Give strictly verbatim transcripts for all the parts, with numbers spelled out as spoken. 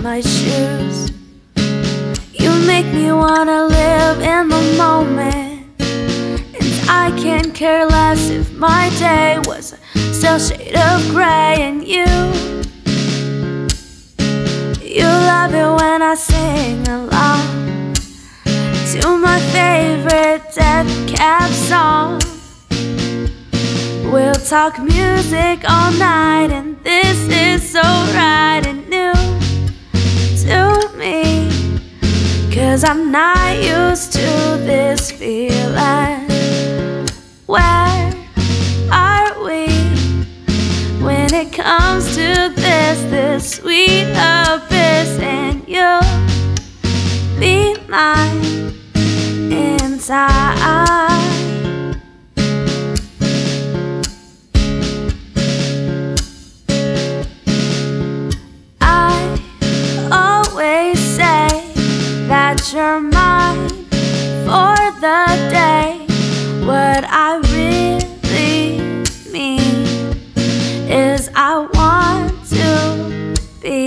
my shoes. You make me wanna live in the moment, and I can't care less if my day was still a shade of gray. And you, you love it when I sing along to my favorite Death Cab song. We'll talk music all night, and this is so right and new to me, 'cause I'm not used to this feeling. Where are we when it comes to this, this sweet abyss? And you'll be mine inside. That you're mine for the day. What I really mean is I want to be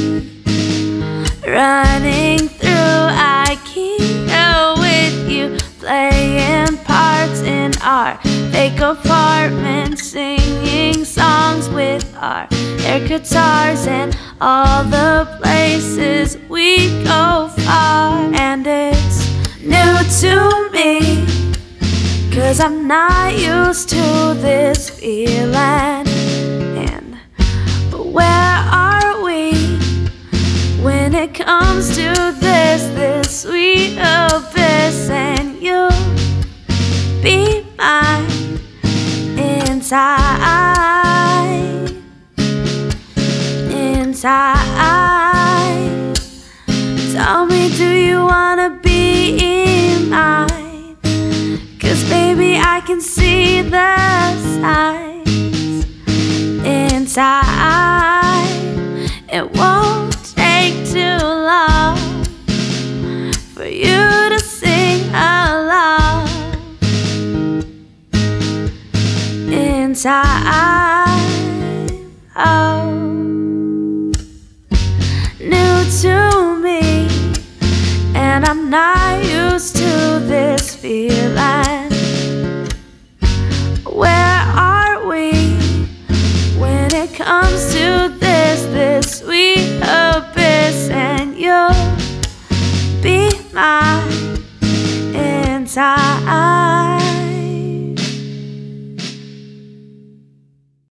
running through IKEA with you, playing parts in our fake apartment, singing songs with our air guitars, and all the places we go far. And it's new to me, 'cause I'm not used to this feeling. And where are we when it comes to this, this sweet abyss? And you'll be mine inside, inside. Tell me, do you wanna be mine? 'Cause baby, I can see the signs inside. It won't take too long for you to sing along inside. Oh, new to me, and I'm not used to this feeling. Where are we when it comes to this, this sweet abyss? And you'll be mine inside.